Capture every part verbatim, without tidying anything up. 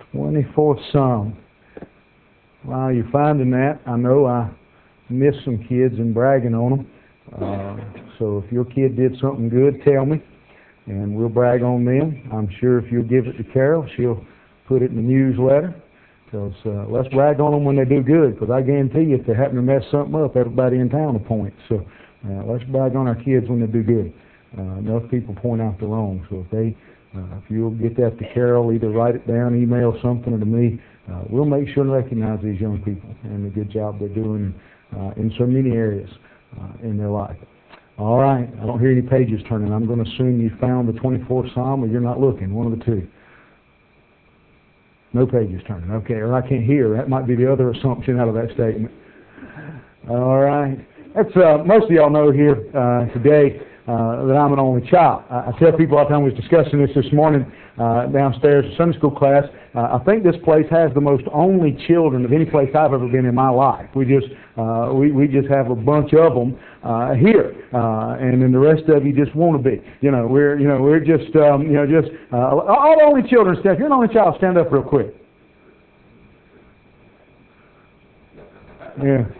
twenty-fourth Psalm. While you're finding that, I know I missed some kids and bragging on them. Uh, so if your kid did something good, tell me, and we'll brag on them. I'm sure if you'll give it to Carol, she'll put it in the newsletter. Because uh, let's brag on them when they do good, because I guarantee you if they happen to mess something up, everybody in town will point. So uh, let's brag on our kids when they do good. Uh, enough people point out the wrong. So if they, uh, if you'll get that to Carol, either write it down, email something to me, uh, we'll make sure to recognize these young people and the good job they're doing uh, in so many areas uh, in their life. All right, I don't hear any pages turning. I'm going to assume you found the twenty-fourth Psalm, or you're not looking, one of the two. No pages turning. Okay, or I can't hear. That might be the other assumption out of that statement. All right. That's uh, most of y'all know here uh, today uh, that I'm an only child. I, I tell people all the time, we was discussing this this morning uh, downstairs in Sunday school class. Uh, I think this place has the most only children of any place I've ever been in my life. We just uh, we we just have a bunch of them uh, here, uh, and then the rest of you just want to be. You know, we're you know we're just um, you know just uh, all the only children. Stand, if you're an only child, stand up real quick. Yeah.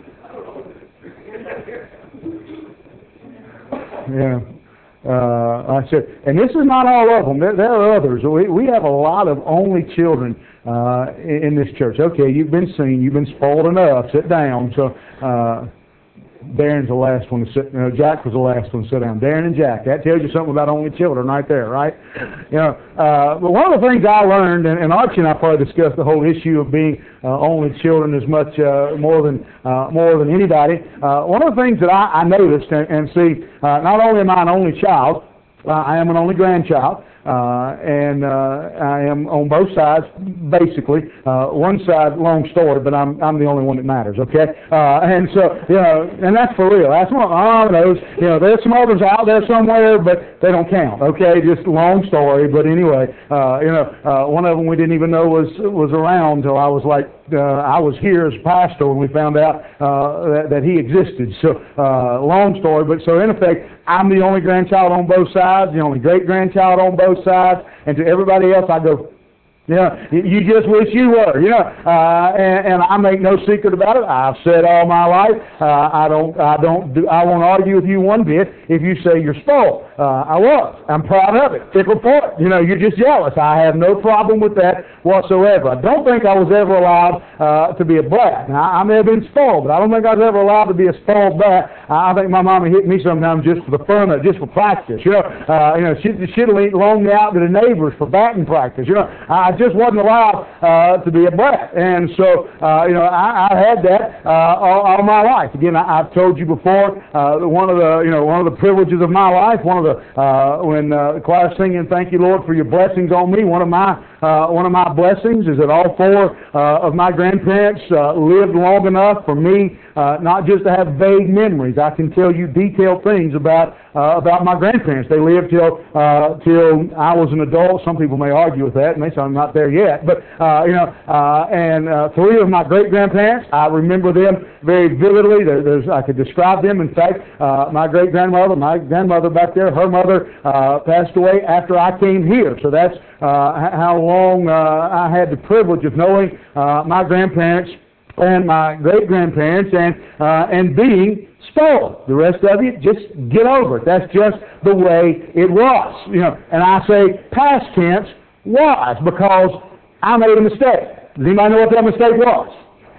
Yeah. Uh, I said, and this is not all of them. There, there are others. We, we have a lot of only children uh, in, in this church. Okay, you've been seen. You've been spoiled enough. Sit down. So, uh, Darren's the last one to sit. No, Jack was the last one to sit down. Darren and Jack. That tells you something about only children right there, right? You know, uh, but one of the things I learned, and, and Archie and I probably discussed the whole issue of being uh, only children as much uh, more than uh, more than anybody. Uh, one of the things that I, I noticed and, and see, uh, not only am I an only child, uh, I am an only grandchild. Uh, and uh, I am on both sides, basically. Uh, one side, long story, but I'm I'm the only one that matters. Okay, uh, and so you know, and that's for real. That's one of those. You know, there's some others out there somewhere, but they don't count. Okay, just a long story. But anyway, uh, you know, uh, one of them we didn't even know was was around until I was like uh, I was here as pastor when we found out uh, that, that he existed. So uh, long story, but so in effect, I'm the only grandchild on both sides, the only great grandchild on both sides, and to everybody else I go, you know, you just wish you were, you know, uh, and, and I make no secret about it. I've said all my life, uh, I don't, I don't, do, I won't argue with you one bit if you say you're spoiled. Uh, I was. I'm proud of it. Tickled for it. You know, you're just jealous. I have no problem with that whatsoever. I don't think I was ever allowed uh, to be a brat. Now, I may have been spoiled, but I don't think I was ever allowed to be a spoiled brat. I think my mama hit me sometimes just for the fun of it, just for practice. You know, uh, you know, she she'd loan me out to the neighbors for batting practice. You know, I just wasn't allowed uh, to be a brat, and so uh, you know, I, I had that uh, all, all my life. Again, I, I've told you before, uh, one of the you know one of the privileges of my life, one of the uh, when uh, the choir singing, "Thank you, Lord, for your blessings on me." One of my uh, one of my blessings is that all four uh, of my grandparents uh, lived long enough for me uh, not just to have vague memories. I can tell you detailed things about uh, about my grandparents. They lived till uh, till I was an adult. Some people may argue with that, and they say I'm not there yet. But uh, you know, uh, and uh, three of my great grandparents, I remember them very vividly. There, there's I could describe them. In fact, uh, my great grandmother, my grandmother back there, her mother uh, passed away after I came here. So that's uh, how long uh, I had the privilege of knowing uh, my grandparents and my great-grandparents and uh, and being spoiled. The rest of you, just get over it. That's just the way it was. You know, and I say past tense was because I made a mistake. Does anybody know what that mistake was?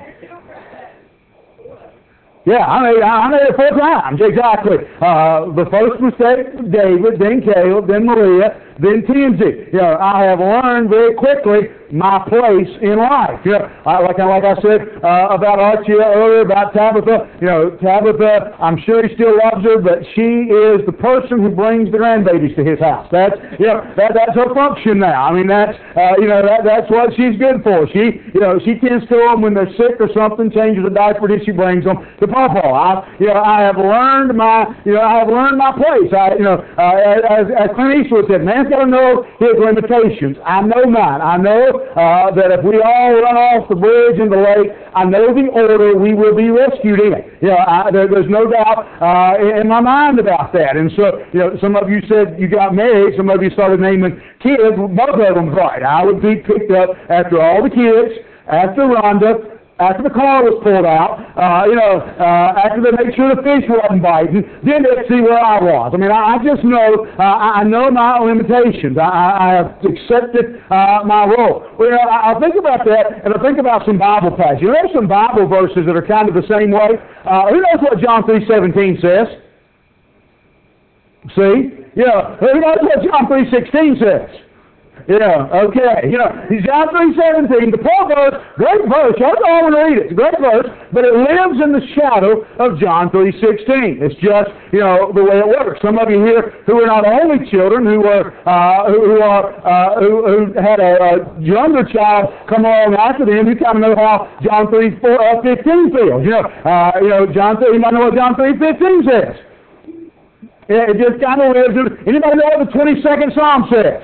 Yeah, I made, I made it four times, exactly. Uh, the first mistake, David, then Caleb, then Maria, then Tinsy. You know, I have learned very quickly my place in life. You know, I, like, like I said uh, about Archie earlier, about Tabitha, you know, Tabitha, I'm sure he still loves her, but she is the person who brings the grandbabies to his house. That's, you know, that, that's her function now. I mean, that's, uh, you know, that, that's what she's good for. She, you know, she tends to them when they're sick or something, changes a diaper, and she brings them to Papa. I, you know, I have learned my, you know, I have learned my place. I, you know, uh, as, as Clint Eastwood said, man's got to know his limitations. I know mine. I know uh, that if we all run off the bridge in the lake, I know the order we will be rescued in. You know, I, there, there's no doubt uh, in my mind about that. And so, you know, some of you said you got married. Some of you started naming kids. Both of them right. I would be picked up after all the kids, after Rhonda, after the car was pulled out, uh, you know, uh, after they made sure the fish wasn't biting, then they'd see where I was. I mean, I, I just know, uh, I know my limitations. I, I have accepted uh, my role. Well, I, I think about that, and I think about some Bible passages. There's some Bible verses that are kind of the same way. Uh, who knows what John three seventeen says? See? Yeah. Who knows what John three sixteen says? Yeah, okay. You know, John three seventeen, the poor verse, great verse. Y'all go on and read it. It's a great verse, but it lives in the shadow of John three sixteen. It's just, you know, the way it works. Some of you here who are not only children, who are uh, who, who are uh, who, who had a, a younger child come along after them, you kind of know how John three fifteen feels. You know, uh, you know, John three. You might know what John three fifteen says. Yeah, it just kind of lives. Anybody know what the twenty-second Psalm says?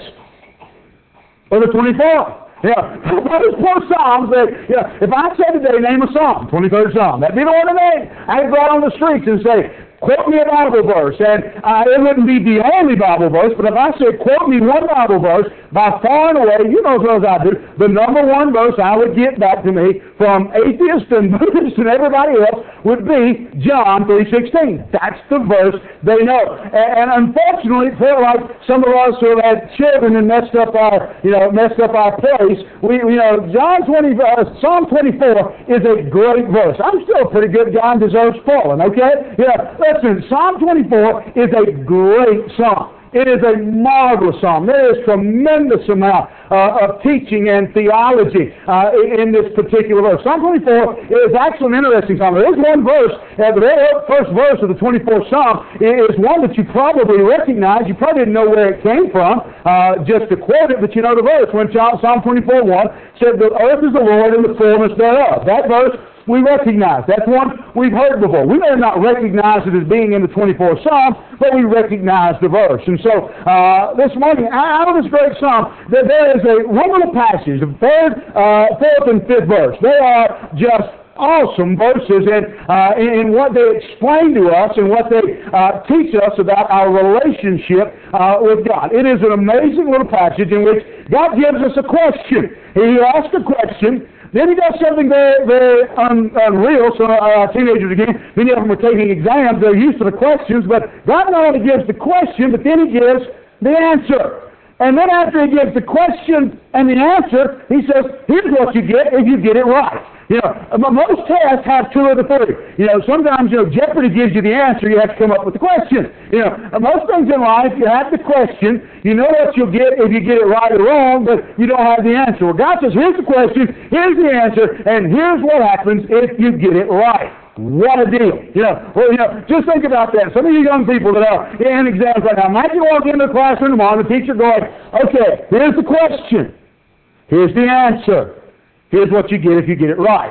Or the twenty-fourth. Yeah. Those four Psalms that, yeah, if I said today, name a Psalm, twenty-third Psalm, that'd be the one to name. I'd go out on the streets and say, quote me a Bible verse. And uh, it wouldn't be the only Bible verse, but if I said, quote me one Bible verse, by far and away, you know as well as I do, the number one verse I would get back to me from atheists and Buddhists and everybody else would be John three sixteen. That's the verse they know. And, and unfortunately, it felt like some of us who have had children and messed up our, you know, messed up our place. We, you know, John twenty, uh, Psalm twenty-four is a great verse. I'm still a pretty good guy and deserves falling, okay? Yeah, listen, Psalm twenty-four is a great psalm. It is a marvelous psalm. There is tremendous amount uh, of teaching and theology uh, in this particular verse. Psalm twenty-four is actually an interesting psalm. There is one verse, uh, the very first verse of the twenty-fourth Psalm is one that you probably recognize. You probably didn't know where it came from, uh, just to quote it, but you know the verse. When Psalm twenty-four one said, "The earth is the Lord and the fullness thereof." That verse we recognize. That's one we've heard before. We may not recognize it as being in the twenty-fourth Psalm, but we recognize the verse. And so, uh, this morning, out of this great psalm, there, there is a one little passage, the third, uh, fourth, and fifth verse. They are just awesome verses in, uh, in what they explain to us and what they uh, teach us about our relationship uh, with God. It is an amazing little passage in which God gives us a question. He asks a question. Then he does something very, very un, unreal. So uh, teenagers, again, many of them are taking exams. They're used to the questions. But God not only gives the question, but then he gives the answer. And then after he gives the question and the answer, he says, here's what you get if you get it right. You know, most tests have two of the three. You know, sometimes, you know, Jeopardy gives you the answer, you have to come up with the question. You know, most things in life, you have the question, you know what you'll get if you get it right or wrong, but you don't have the answer. Well, God says, here's the question, here's the answer, and here's what happens if you get it right. What a deal. You know, well, you know, just think about that. Some of you young people that are in exams right now, imagine walking into the classroom tomorrow and the teacher going, okay, here's the question, here's the answer. Here's what you get if you get it right.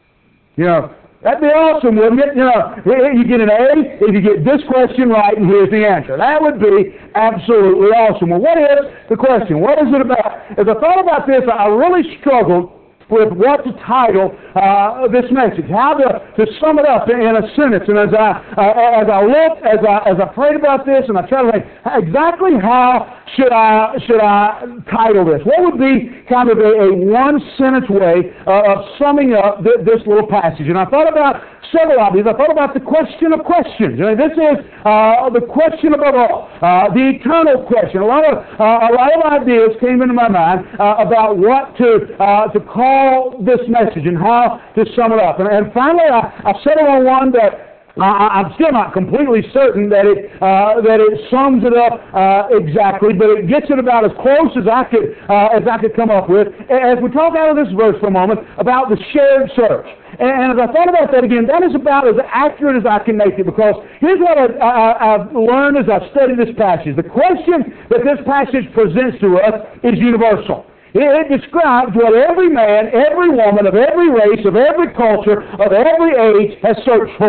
You know, that'd be awesome, wouldn't it? You know, you get an A if you get this question right, and here's the answer. That would be absolutely awesome. Well, what is the question? What is it about? As I thought about this, I really struggled with what to title uh, this message, how to, to sum it up in, in a sentence. And as I uh, as I looked, as I as I prayed about this, and I tried to think exactly how should I should I title this? What would be kind of a, a one sentence way uh, of summing up th- this little passage? And I thought about several ideas. I thought about the question of questions. I mean, this is uh, the question above all, uh, the eternal question. A lot of uh, a lot of ideas came into my mind uh, about what to uh, to call this message and how to sum it up. And, and finally, I, I settled on one that I, I'm still not completely certain that it uh, that it sums it up uh, exactly, but it gets it about as close as I could uh, as I could come up with. As we talk out of this verse for a moment about the shared search. And as I thought about that again, that is about as accurate as I can make it, because here's what I, I, I've learned as I've studied this passage. The question that this passage presents to us is universal. It describes what every man, every woman, of every race, of every culture, of every age has searched for.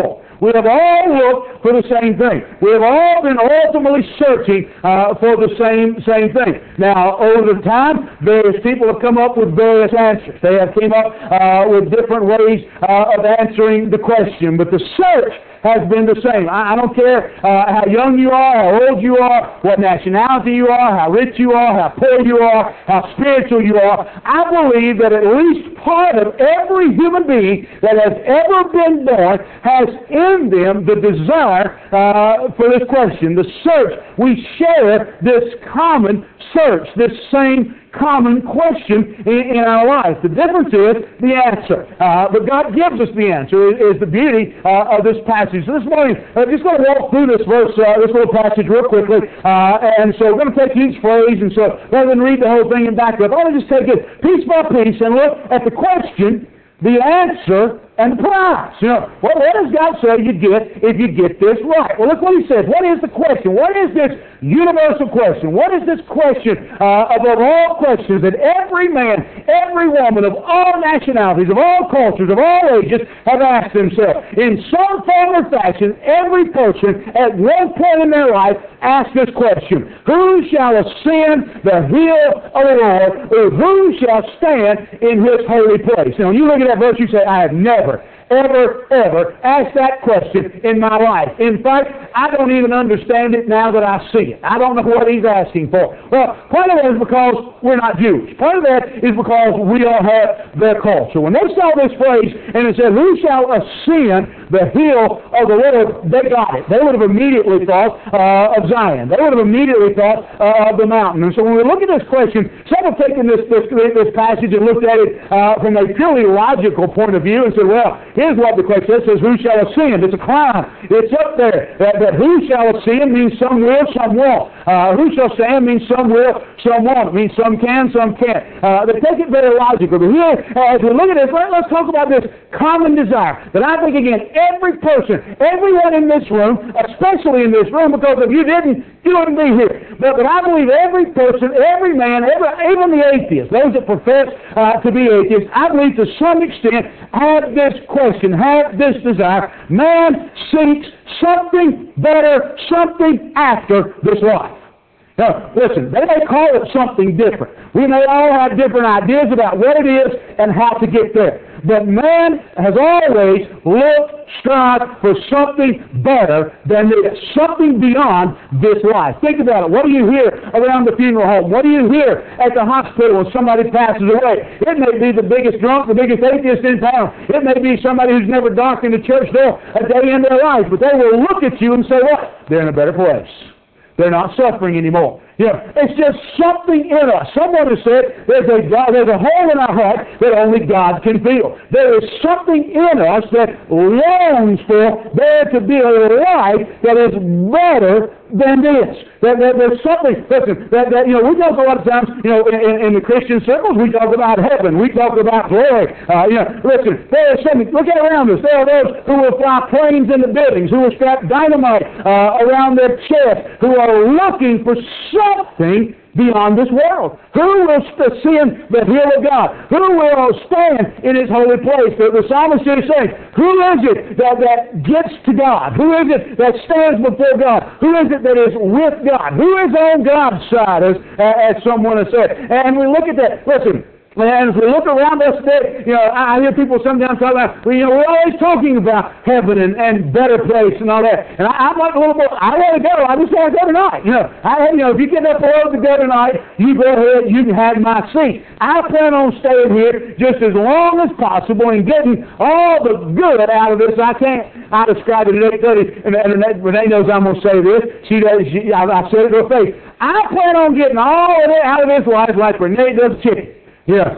We have all looked for the same thing. We have all been ultimately searching uh, for the same same thing. Now, over the time, various people have come up with various answers. They have come up uh, with different ways uh, of answering the question, but the search has been the same. I, I don't care uh, how young you are, how old you are, what nationality you are, how rich you are, how poor you are, how spiritual you are. I believe that at least part of every human being that has ever been born has in them the desire uh, for this question, the search. We share this common search, this same common question in, in our life. The difference is the answer. Uh, but God gives us the answer, is, is the beauty uh, of this passage. So this morning, I'm just going to walk through this verse, uh, this little passage real quickly. Uh, and so we're going to take each phrase, and so rather than read the whole thing and back up, I want to just take it piece by piece and look at the question, the answer, and the prize. You know, what, what does God say you get if you get this right? Well, look what He says. What is the question? What is this universal question? What is this question uh, above all questions that every man, every woman of all nationalities, of all cultures, of all ages have asked themselves? In some form or fashion, every person at one point in their life asked this question: who shall ascend the hill of the Lord, or who shall stand in His holy place? Now, when you look at that verse, you say, I have never ever, ever asked that question in my life. In fact, I don't even understand it now that I see it. I don't know what he's asking for. Well, part of that is because we're not Jewish. Part of that is because we don't have their culture. When they saw this phrase and it said, who shall ascend the hill of the Lord, they got it. They would have immediately thought uh, of Zion. They would have immediately thought uh, of the mountain. And so when we look at this question, some have taken this, this, this passage and looked at it uh, from a purely logical point of view and said, well, here's what the question says, who shall ascend? It's a climb. It's up there. That, that who shall ascend means some will, some won't. Uh, who shall stand means some will, some won't. It means some can, some can't. Uh, they take it very logical. But here, uh, as we look at this, let, let's talk about this common desire that I think, again, every person, everyone in this room, especially in this room, because if you didn't, you wouldn't be here. But, but I believe every person, every man, every, even the atheists, those that profess uh, to be atheists, I believe to some extent have this question, have this desire. Man seeks something better, something after this life. Now, listen, they may call it something different. We may all have different ideas about what it is and how to get there. But man has always looked, strived for something better than this, something beyond this life. Think about it. What do you hear around the funeral home? What do you hear at the hospital when somebody passes away? It may be the biggest drunk, the biggest atheist in town. It may be somebody who's never darkened a church door a day in their life. But they will look at you and say, what? They're in a better place. They're not suffering anymore. You know, it's just something in us. Someone has said there's a God, there's a hole in our heart that only God can fill. There is something in us that longs for there to be a life that is better than this. That, that there's something. Listen, that, that you know, we talk a lot of times, you know, in, in the Christian circles, we talk about heaven, we talk about glory. Uh, you know, listen, there is something. Look at around us. There are those who will fly planes into buildings, who will strap dynamite uh, around their chest, who are looking for something beyond this world. Who will ascend the hill of God? Who will stand in His holy place? The, the psalmist is saying, who is it that, that gets to God? Who is it that stands before God? Who is it that is with God? Who is on God's side, as, as someone has said? And we look at that. Listen, and if we look around us today, you know, I hear people sometimes talk about, well, you know, we're always talking about heaven and, and better place and all that. And I, I'm like a little bit, I want to go. I just want to go tonight. You know, I, you know, if you get up early to go tonight, you go ahead, you can have my seat. I plan on staying here just as long as possible and getting all the good out of this I can. I described it at eight thirty, and, and Renee knows I'm going to say this. She does. She, I, I said it to her face. I plan on getting all of it out of this life like Renee does chicken. Yeah.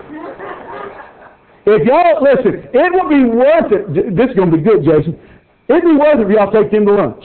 If y'all, listen, it would be worth it. This is going to be good, Jason. It'd be worth it if y'all take him to lunch.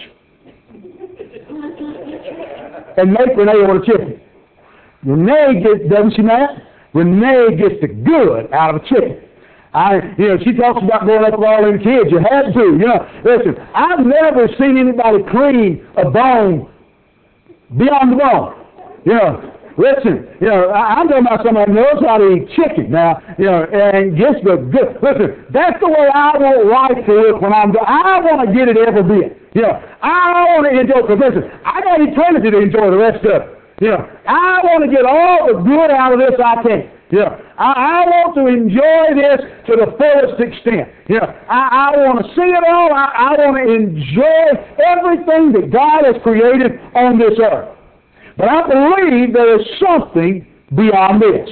And make Renee order chicken. Renee gets, doesn't she, Matt? Renee gets the good out of a chicken. I, you know, she talks about growing up with all them kids. You had to, you know. Listen, I've never seen anybody clean a bone beyond the bone. You know. Listen, you know, I, I'm talking about somebody who knows how to eat chicken now, you know, and gets the good. Listen, that's the way I want life to look when I'm. I want to get it every bit. You know, I want to enjoy. Because listen, I got eternity to enjoy the rest of it. You know, I want to get all the good out of this I can. You know, I, I want to enjoy this to the fullest extent. You know, I, I want to see it all. I, I want to enjoy everything that God has created on this earth. But I believe there is something beyond this.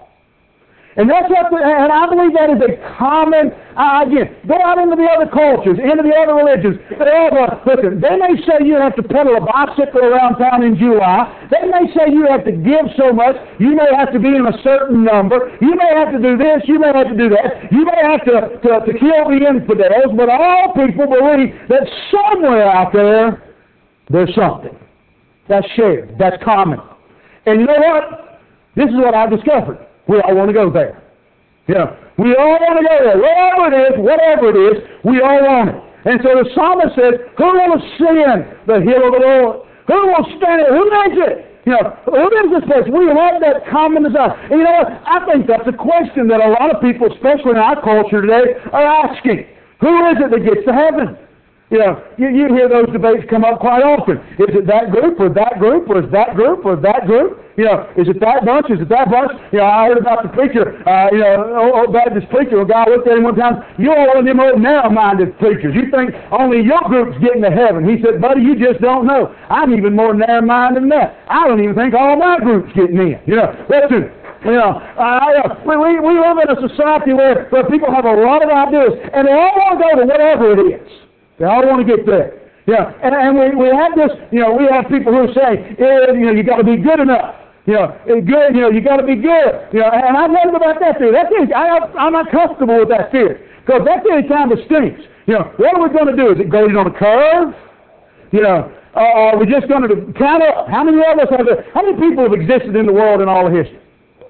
And that's what, the, and I believe that is a common, uh, again, go out into the other cultures, into the other religions. They all, uh, listen, they may say you have to pedal a bicycle around town in July. They may say you have to give so much. You may have to be in a certain number. You may have to do this. You may have to do that. You may have to, to, to kill the infidels. But all people believe that somewhere out there, there's something. That's shared. That's common. And you know what? This is what I've discovered. We all want to go there. Yeah, we all want to go there. Whatever it is, whatever it is, we all want it. And so the psalmist says, who will ascend the hill of the Lord? Who will stand it? Who is it? You know, who is this place? We have that common desire. And you know what? I think that's a question that a lot of people, especially in our culture today, are asking. Who is it that gets to heaven? You know, you, you hear those debates come up quite often. Is it that group or that group or is that group or that group? You know, is it that bunch? Is it that bunch? You know, I heard about the preacher, uh, you know, old Baptist preacher. A guy looked at him one time. You're one of them old narrow-minded preachers. You think only your group's getting to heaven. He said, buddy, you just don't know. I'm even more narrow-minded than that. I don't even think all my group's getting in. You know, listen. You know, uh, we, we, we live in a society where, where people have a lot of ideas, and they all want to go to whatever it is. They all want to get there. Yeah, and, and we, we have this, you know, we have people who say, eh, you know, you got to be good enough. You know, good, you know, you got to be good. You know, and I've wondered about that theory. That theory, I, I'm not comfortable with that theory. Because that theory kind of stinks. You know, what are we going to do? Is it going on a curve? You know, uh, are we just going to count up? How many of us have, how many people have existed in the world in all of history?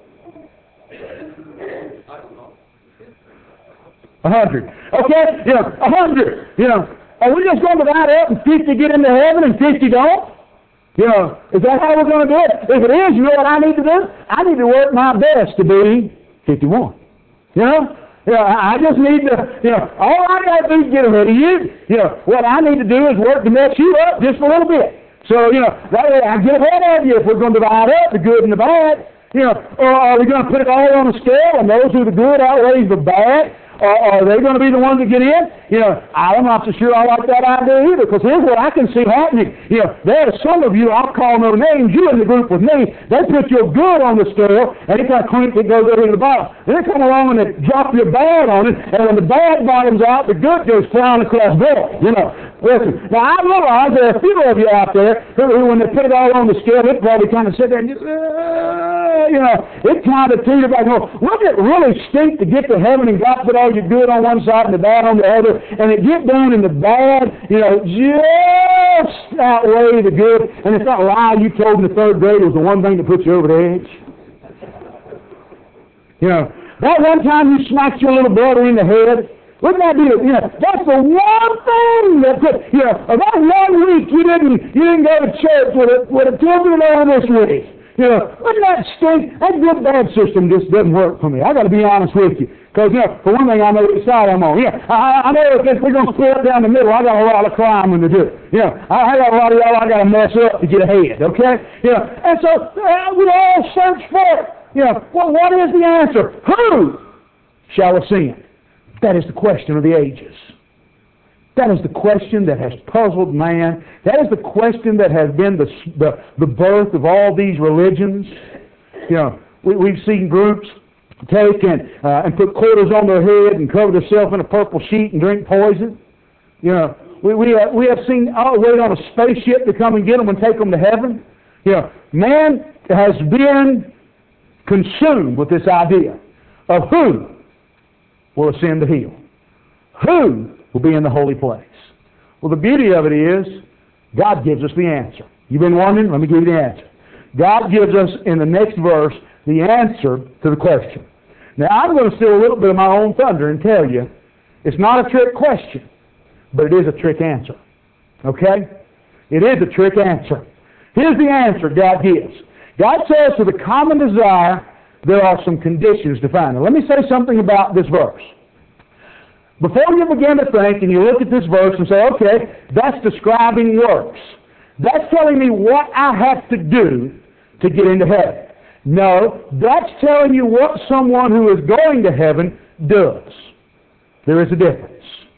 A hundred. Okay? You know, a hundred. You know, are we just going to divide up and fifty get into heaven and fifty don't? You know, is that how we're going to do it? If it is, you know what I need to do? I need to work my best to be fifty-one. You know? You know, I just need to, you know, all I got to do is get ahead of you. You know, what I need to do is work to mess you up just a little bit. So, you know, that way I get ahead of you if we're going to divide up the good and the bad. You know, or are we going to put it all on a scale and those who are the good outweighs the bad? Or are they going to be the ones that get in? You know, I'm not so sure I like that idea either, because here's what I can see happening. You know, there are some of you, I'll call no names, you in the group with me, they put your good on the scale, and it kind of clink, it goes over to the bottom. Then they come along and they drop your bad on it, and when the bad bottoms out, the good goes flying across there, you know. Listen, now I realize there are a few of you out there who, who when they put it all on the scale, it probably kind of sit there and just, uh, you know, it kind of teeter back. No, wouldn't it really stink to get to heaven and God put all your good on one side and the bad on the other, and it get down in the bad, you know, just outweigh the good, and it's not a lie you told in the third grade was the one thing that put you over the edge. You know, that one time you smacked your little brother in the head, wouldn't that be, you know, that's the one thing that could, you know, that one week you didn't, you didn't go to church with a, with a children over this week. You know, wouldn't that stink? That good bad system just doesn't work for me. I got to be honest with you. Because, you know, for one thing, I know which side I'm on. Yeah, I, I know if we're going to split down the middle, I got a lot of climbing to do. You know, I, I got a lot of y'all I got to mess up to get ahead, okay? You know, and so uh, we all search for it. You know, well, what is the answer? Who shall ascend? That is the question of the ages. That is the question that has puzzled man. That is the question that has been the the, the birth of all these religions. You know, we, we've seen groups take and uh, and put quarters on their head and cover themselves in a purple sheet and drink poison. You know, we we uh, we have seen oh, wait on a spaceship to come and get them and take them to heaven. You know, man has been consumed with this idea of who will ascend the hill. Who will be in the holy place? Well, the beauty of it is God gives us the answer. You've been wondering? Let me give you the answer. God gives us in the next verse the answer to the question. Now, I'm going to steal a little bit of my own thunder and tell you it's not a trick question, but it is a trick answer. Okay? It is a trick answer. Here's the answer God gives. God says to the common desire, there are some conditions defined. Now let me say something about this verse. Before you begin to think and you look at this verse and say, okay, that's describing works. That's telling me what I have to do to get into heaven. No, that's telling you what someone who is going to heaven does. There is a difference.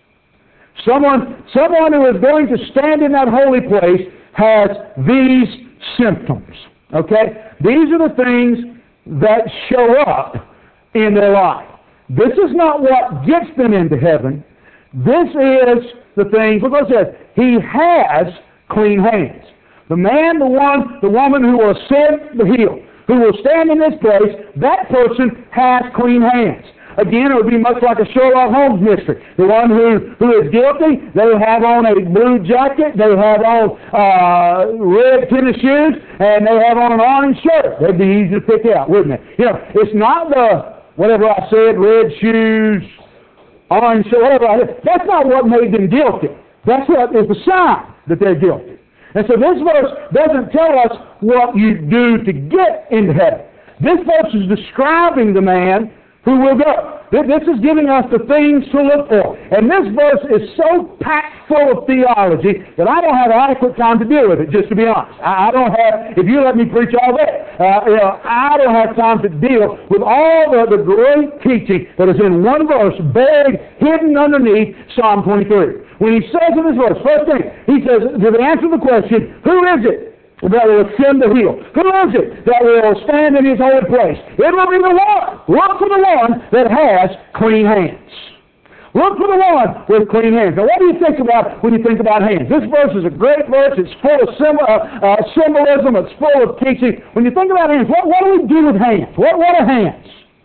Someone, someone who is going to stand in that holy place has these symptoms. Okay? These are the things that show up in their life. This is not what gets them into heaven. This is the thing, because it says, he has clean hands. The man, the one, the woman who will ascend the hill, who will stand in this place, that person has clean hands. Again, it would be much like a Sherlock Holmes mystery. The one who, who is guilty, they will have on a blue jacket, they will have on uh, red tennis shoes, and they have on an orange shirt. That'd be easy to pick out, wouldn't it? You know, it's not the, whatever I said, red shoes, orange shirt, whatever I said. That's not what made them guilty. That's what is the sign that they're guilty. And so this verse doesn't tell us what you do to get into heaven. This verse is describing the man who will go. This is giving us the things to look for. And this verse is so packed full of theology that I don't have adequate time to deal with it, just to be honest. I don't have, if you let me preach all day, uh, you know, I don't have time to deal with all the, the great teaching that is in one verse, buried, hidden underneath Psalm twenty-three. When he says in this verse, first thing, he says, to answer the question, who is it that will ascend the hill? Who is it that will stand in his holy place? It will be the one. Look for the one that has clean hands. Look for the one with clean hands. Now, what do you think about when you think about hands? This verse is a great verse. It's full of symbol, uh, uh, symbolism. It's full of teaching. When you think about hands, what, what do we do with hands? What, what are hands?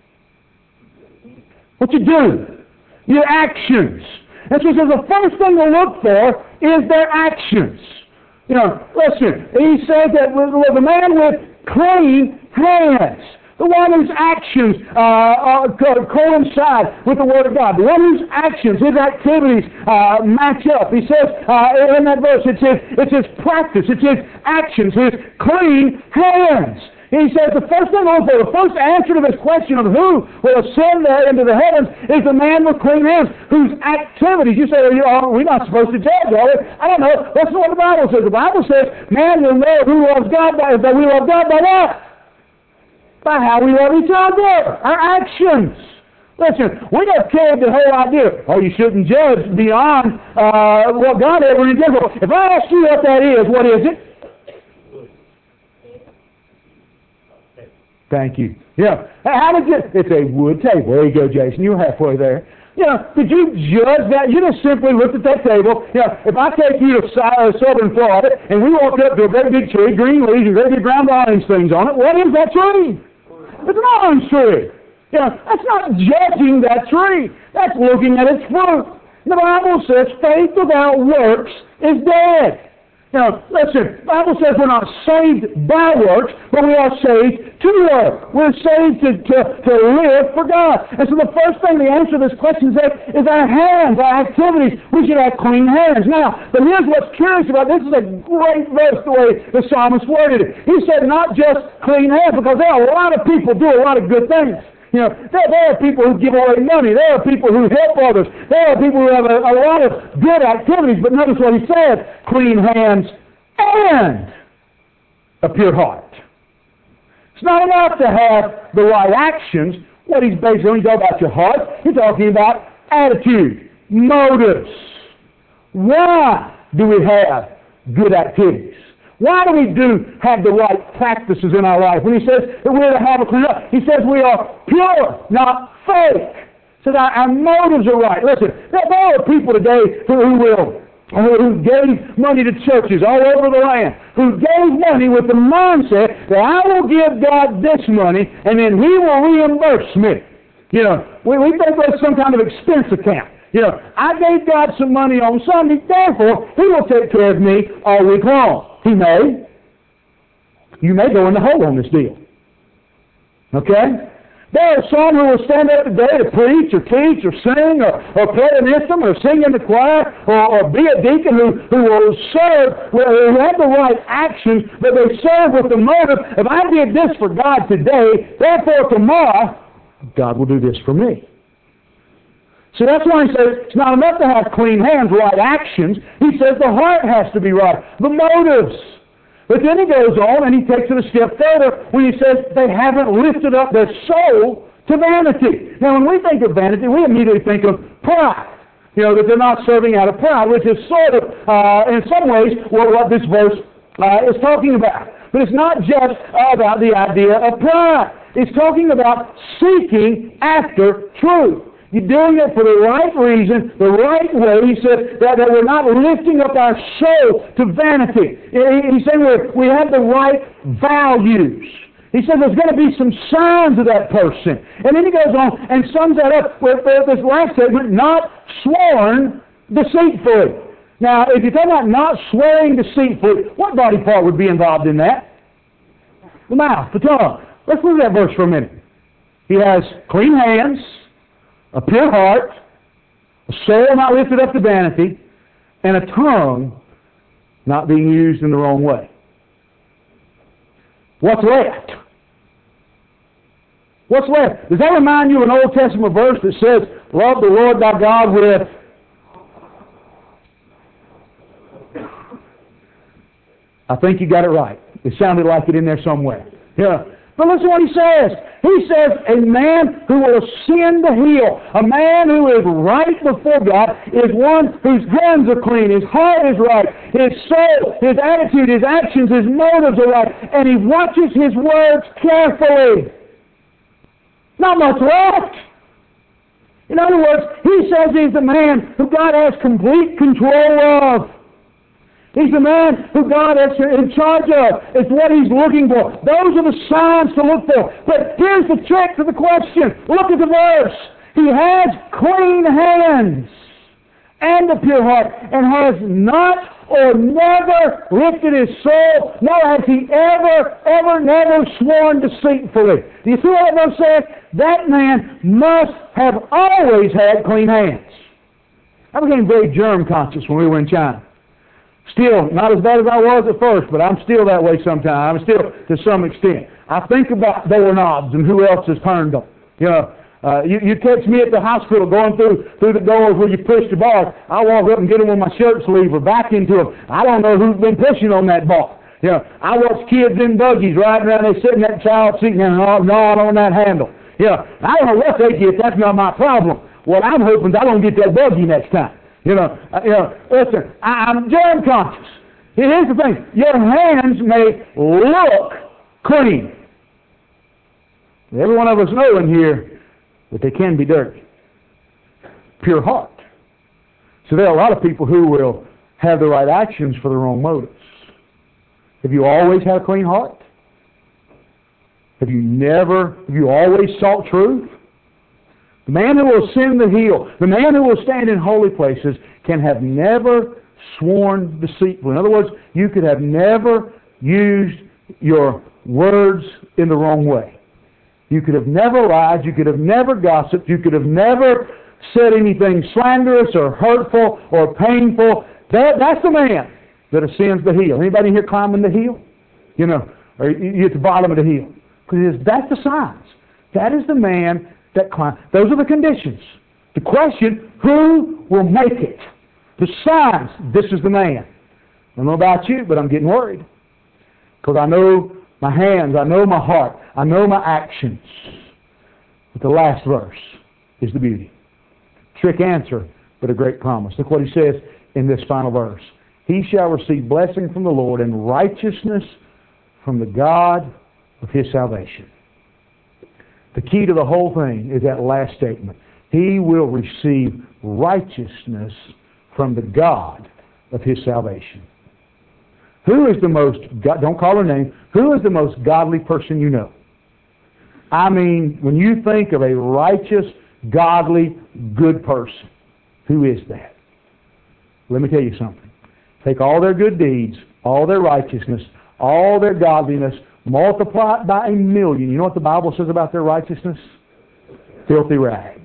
What you do? Your actions. And so he says the first thing to look for is their actions. You know, listen, he says that with, with a man with clean hands, the one whose actions uh, uh, co- coincide with the Word of God, the one whose actions, his activities uh, match up. He says uh, in that verse, it's his, it's his practice, it's his actions, his clean hands. He says the first thing to look for, the first answer to this question of who will ascend there into the heavens is the man with clean hands, whose activities, you say, are you, are, we're not supposed to judge, are we? I don't know. That's what the Bible says. The Bible says man will know who loves God by, that we love God by what? By how we love each other. Our actions. Listen, we have carried the whole idea, oh, you shouldn't judge beyond uh, what God ever intended. If I ask you what that is, what is it? Thank you. Yeah. How did you... It's a wood table. There you go, Jason. You're halfway there. You know, did you judge that? You just simply looked at that table. You know, if I take you to uh, southern Florida and we walk up to a very big tree, green leaves, and very big ground orange things on it, what is that tree? It's an orange tree. You know, that's not judging that tree. That's looking at its fruit. The Bible says faith without works is dead. Now, listen, the Bible says we're not saved by works, but we are saved to work. We're saved to, to, to live for God. And so the first thing to answer this question is, is our hands, our activities. We should have clean hands. Now, but here's what's curious about this. This is a great verse the way the psalmist worded it. He said not just clean hands, because there are a lot of people do a lot of good things. You know, there, there are people who give away money. There are people who help others. There are people who have a, a lot of good activities. But notice what he said: clean hands and a pure heart. It's not enough to have the right actions. What he's basically, when you talk about your heart, he's talking about attitude, motives. Why do we have good activities? Why do we do have the right practices in our life? When he says that we're to have a clean heart, he says we are pure, not fake. So that our motives are right. Listen, there are people today who will, who gave money to churches all over the land, who gave money with the mindset that I will give God this money and then He will reimburse me. You know, we, we think that's some kind of expense account. You know, I gave God some money on Sunday, therefore He will take care of me all week long. He may. You may go in the hole on this deal. Okay? There are some who will stand up today to preach or teach or sing or, or play an instrument or sing in the choir or, or be a deacon who, who will serve, who have the right actions, but they serve with the motive, if I did this for God today, therefore tomorrow, God will do this for me. So that's why he says it's not enough to have clean hands, right actions. He says the heart has to be right, the motives. But then he goes on and he takes it a step further when he says they haven't lifted up their soul to vanity. Now when we think of vanity, we immediately think of pride. You know, that they're not serving out of pride, which is sort of, uh, in some ways, what, what this verse uh, is talking about. But it's not just about the idea of pride. It's talking about seeking after truth. You're doing it for the right reason, the right way. He said that, that we're not lifting up our soul to vanity. He's saying we're, we have the right values. He said there's going to be some signs of that person. And then he goes on and sums that up with this last statement, not sworn deceitfully. Now, if you're talking about not swearing deceitfully, what body part would be involved in that? The mouth, the tongue. Let's look at that verse for a minute. He has clean hands, a pure heart, a soul not lifted up to vanity, and a tongue not being used in the wrong way. What's left? What's left? Does that remind you of an Old Testament verse that says, love the Lord thy God with... I think you got it right. It sounded like it in there somewhere. Yeah. But listen to what he says. He says, a man who will ascend the hill, a man who is right before God, is one whose hands are clean, his heart is right, his soul, his attitude, his actions, his motives are right, and he watches his words carefully. Not much left. In other words, he says he's the man who God has complete control of. He's the man who God is in charge of. It's what he's looking for. Those are the signs to look for. But here's the trick to the question. Look at the verse. He has clean hands and a pure heart, and has not or never lifted his soul, nor has he ever, ever, never sworn deceitfully. Do you see what that verse says? That man must have always had clean hands. I became very germ conscious when we were in China. Still, not as bad as I was at first, but I'm still that way sometimes. I'm still, to some extent. I think about doorknobs and who else has turned them. You know, uh, you, you catch me at the hospital going through through the doors where you push the bar. I walk up and get them with my shirt sleeve or back into them. I don't know who's been pushing on that bar. You know, I watch kids in buggies riding around. They sit in that child seat and gnawing on that handle. You know, I don't know what they get. That's not my problem. What I'm hoping is I don't get that buggy next time. You know, uh, you know, listen, I, I'm germ conscious. Here's the thing. Your hands may look clean. Every one of us know in here that they can be dirty. Pure heart. So there are a lot of people who will have the right actions for the wrong motives. Have you always had a clean heart? Have you never, have you always sought truth? The man who will ascend the hill, the man who will stand in holy places, can have never sworn deceitfully. In other words, you could have never used your words in the wrong way. You could have never lied. You could have never gossiped. You could have never said anything slanderous or hurtful or painful. That, that's the man that ascends the hill. Anybody here climbing the hill? You know, or you're at the bottom of the hill. Because that's the signs. That is the man that climb. Those are the conditions. The question, who will make it? The signs, this is the man. I don't know about you, but I'm getting worried. Because I know my hands, I know my heart, I know my actions. But the last verse is the beauty. Trick answer, but a great promise. Look what he says in this final verse. He shall receive blessing from the Lord and righteousness from the God of his salvation. The key to the whole thing is that last statement. He will receive righteousness from the God of his salvation. Who is the most, don't call her name, who is the most godly person you know? I mean, when you think of a righteous, godly, good person, who is that? Let me tell you something. Take all their good deeds, all their righteousness, all their godliness, multiply it by a million. You know what the Bible says about their righteousness? filthy rags.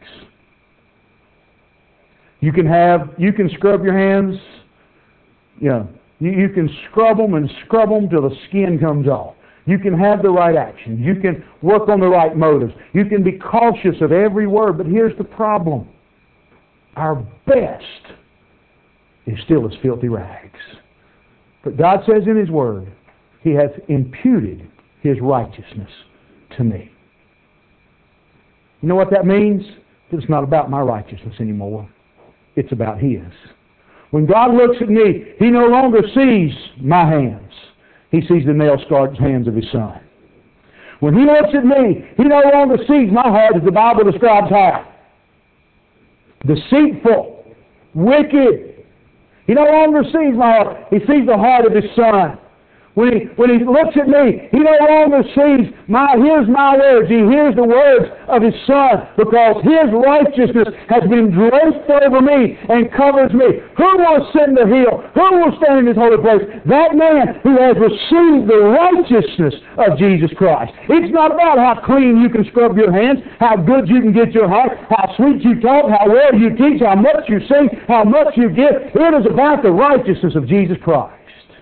You can have, you can scrub your hands, you know, you, you can scrub them and scrub them till the skin comes off. You can have the right actions. You can work on the right motives. You can be cautious of every word, but here's the problem. Our best is still as filthy rags. But God says in His Word, He hath imputed His righteousness to me. You know what that means? It's not about my righteousness anymore. It's about His. When God looks at me, He no longer sees my hands. He sees the nail-scarred hands of His Son. When He looks at me, He no longer sees my heart as the Bible describes how. Deceitful, wicked. He no longer sees my heart. He sees the heart of His Son. When he, when he looks at me, He no longer sees my, hears my words. He hears the words of His Son, because His righteousness has been draped over me and covers me. Who will ascend the hill? Who will stand in His holy place? That man who has received the righteousness of Jesus Christ. It's not about how clean you can scrub your hands, how good you can get your heart, how sweet you talk, how well you teach, how much you sing, how much you give. It is about the righteousness of Jesus Christ.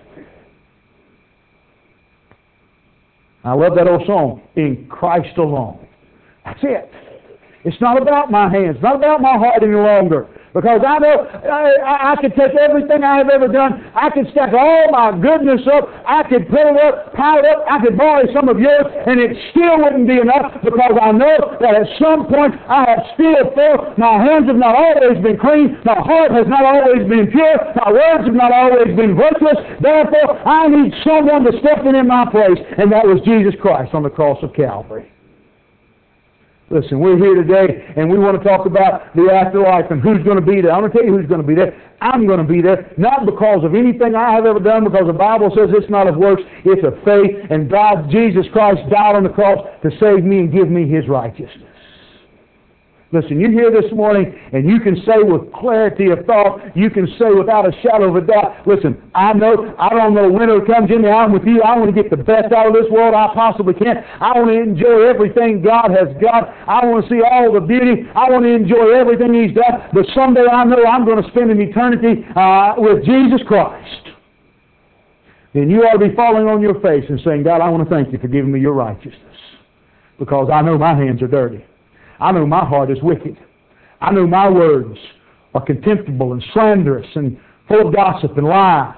I love that old song, In Christ Alone. That's it. It's not about my hands. It's not about my heart any longer. Because I know I, I could take everything I have ever done. I could stack all my goodness up. I could put it up, pile it up. I could borrow some of yours, and it still wouldn't be enough, because I know that at some point I have still failed. My hands have not always been clean. My heart has not always been pure. My words have not always been virtuous. Therefore, I need someone to step in in my place, and that was Jesus Christ on the cross of Calvary. Listen, we're here today, and we want to talk about the afterlife and who's going to be there. I'm going to tell you who's going to be there. I'm going to be there, not because of anything I have ever done, because the Bible says it's not of works, it's of faith, and God, Jesus Christ, died on the cross to save me and give me His righteousness. Listen, you're here this morning, and you can say with clarity of thought, you can say without a shadow of a doubt, listen, I know, I don't know when it comes in me, I'm with you, I want to get the best out of this world I possibly can. I want to enjoy everything God has got. I want to see all the beauty. I want to enjoy everything He's done. But someday I know I'm going to spend an eternity uh, with Jesus Christ. Then you ought to be falling on your face and saying, God, I want to thank You for giving me Your righteousness, because I know my hands are dirty. I know my heart is wicked. I know my words are contemptible and slanderous and full of gossip and lies.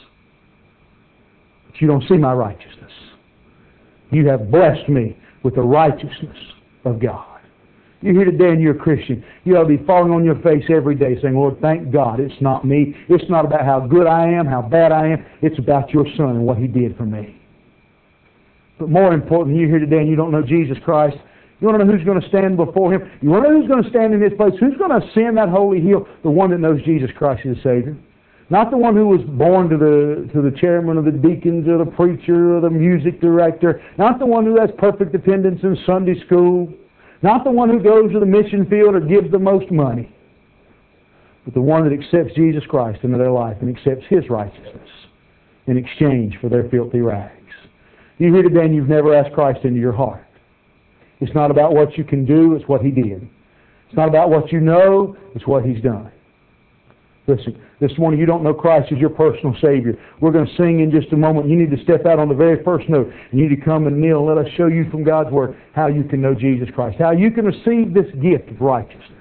But You don't see my righteousness. You have blessed me with the righteousness of God. You're here today and you're a Christian. You ought to be falling on your face every day saying, Lord, thank God it's not me. It's not about how good I am, how bad I am. It's about Your Son and what He did for me. But more importantly, you're here today and you don't know Jesus Christ. You want to know who's going to stand before Him? You want to know who's going to stand in His place? Who's going to ascend that holy hill? The one that knows Jesus Christ is the Savior. Not the one who was born to the to the chairman of the deacons or the preacher or the music director. Not the one who has perfect attendance in Sunday school. Not the one who goes to the mission field or gives the most money. But the one that accepts Jesus Christ into their life and accepts His righteousness in exchange for their filthy rags. You're here today and you've never asked Christ into your heart. It's not about what you can do, it's what He did. It's not about what you know, it's what He's done. Listen, this morning you don't know Christ as your personal Savior. We're going to sing in just a moment. You need to step out on the very first note. You need to come and kneel and let us show you from God's Word how you can know Jesus Christ, how you can receive this gift of righteousness.